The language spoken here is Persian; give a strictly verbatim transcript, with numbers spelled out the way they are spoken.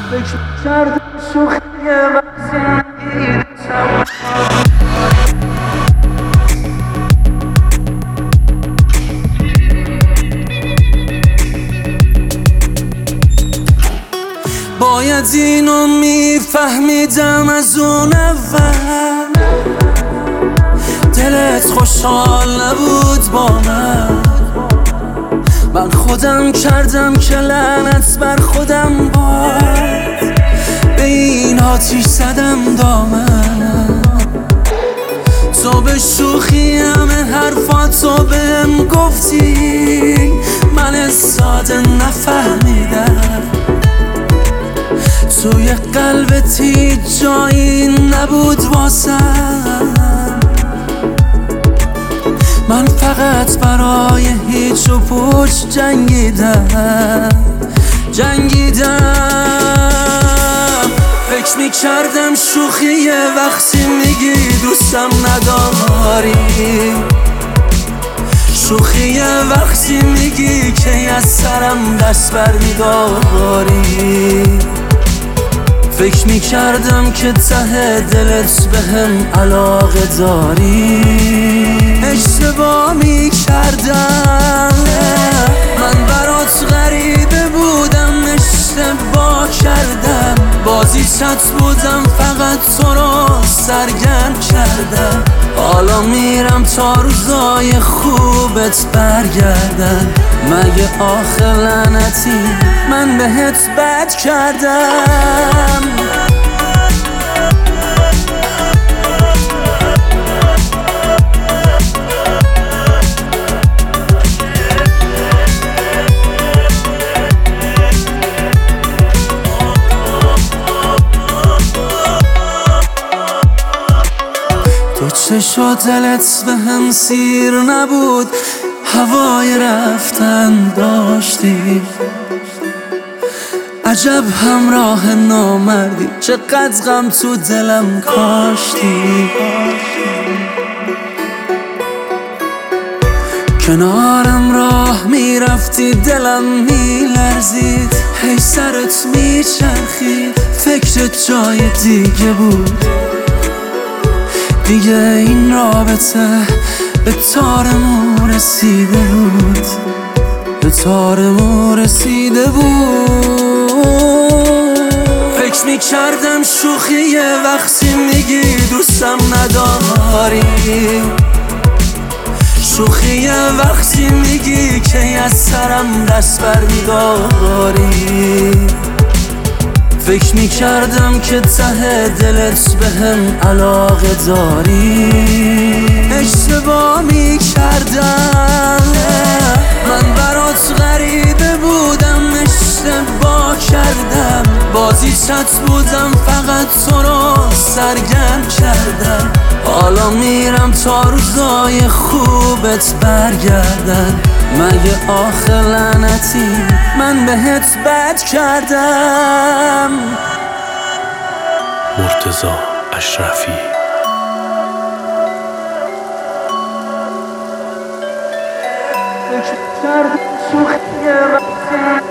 فکر کردم شوخیه وقتی دیدم باید اینو میفهمیدم از اون اول، دلت خوشحال نبود با من. من خودم کردم که لعنت بر خودم باد، به این آتیش زدم دامنم. تو به شوخی همه حرفاتو بهم گفتی، من ساده نفهمیدم. توی قلبت هیچ جایی نبود واسم، من فقط برای هیچ و پوچ جنگیدم جنگیدم فکر میکردم شوخیه وقتی میگی دوستم نداری، شوخیه وقتی میگی که از سرم دست بر میداری. فکر میکردم که ته دلت بهم علاقه داری، اشتباه میکردم. من برات غریبه بودم، اشتباه کردم. بازیچت بودم، فقط تو رو سرگرم کردم. حالا میرم تا روزای خوبت برگردن. مگه آخه لعنتی من بهت بد کردم؟ تو چشا دلت به هم سیر نبود، هوای رفتن داشتی. عجب همراه نامردی، چقدر غم تو دلم کاشتی. کنارم راه میرفتی دلم میلرزید، هی سرت میچرخید فکرت جای دیگه بود. دیگه این رابطه به تارمون رسیده بود، به تارمون رسیده بود. فکر میکردم شوخیه وقتی میگی دوستم نداری، شوخیه وقتی میگی که از سرم دست بر میداری. فکر میکردم که ته دلت بهم علاقه داری، اشتباه میکردم. من برات غریبه بودم، اشتباه کردم. بازیچت بودم، فقط تو رو سرگرم کردم. حالا میرم تا روزای خوبت برگردن. مگه آخه لعنتی من بهت بد کردم؟ مرتضی اشرفی. فکر کردم شوخیه وقتی